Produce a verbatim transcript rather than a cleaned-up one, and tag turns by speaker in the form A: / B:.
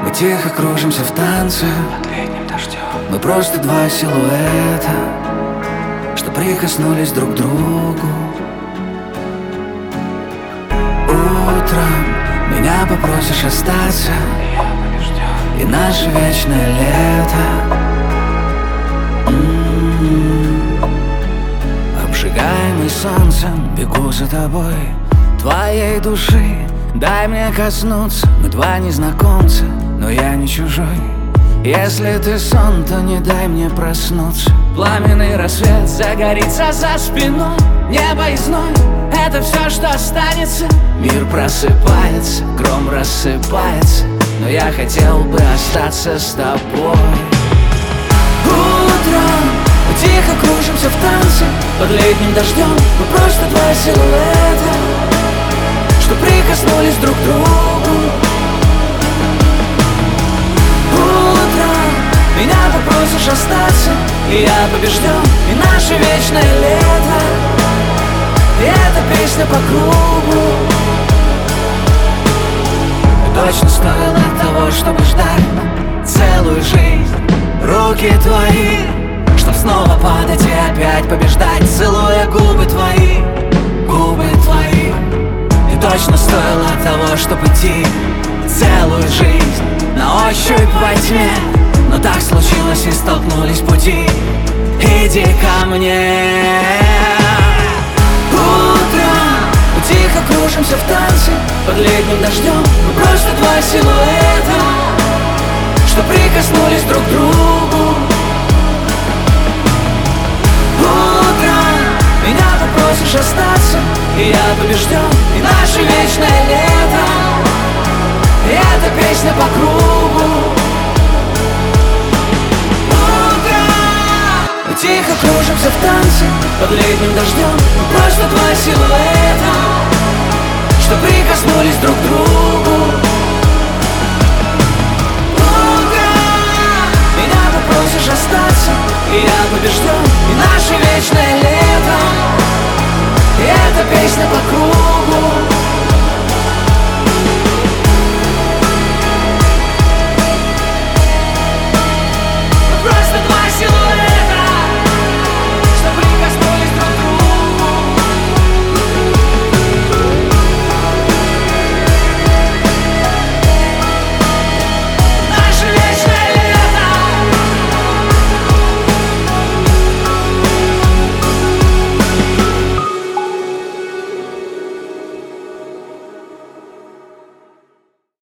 A: Мы тихо кружимся в танце
B: под летним дождем.
A: Мы просто два силуэта, что прикоснулись друг к другу. Утром меня попросишь остаться,
B: И я побежден.
A: и наше вечное лето м-м-м. Обжигаемый солнцем, бегу за тобой, твоей души. Дай мне коснуться, мы два незнакомца, но я не чужой. Если ты сон, то не дай мне проснуться. Пламенный рассвет загорится за спиной. Небо и зной — это все, что останется. Мир просыпается, гром рассыпается, но я хотел бы остаться с тобой. Утром мы тихо кружимся в танце под летним дождем. Мы просто два силуэта, что прикоснулись друг к другу. Утром меня попросишь остаться, и я побежден, и наше вечное лето. И эта песня по кругу. И точно стоило того, чтобы ждать целую жизнь. Руки твои, чтоб снова падать и опять побеждать, целуя губы твои, губы твои. И точно стоило того, чтобы идти целую жизнь на ощупь во тьме. Но так случилось и столкнулись пути. Иди ко мне. Утром мы тихо кружимся в танце под летним дождем. Мы просто два силуэта, что прикоснулись друг к другу. Утром меня попросишь остаться, и я побежден, и наше вечное лето. И эта песня по кругу. Утром мы тихо кружимся в танце под летним дождем. Мы просто два силуэта,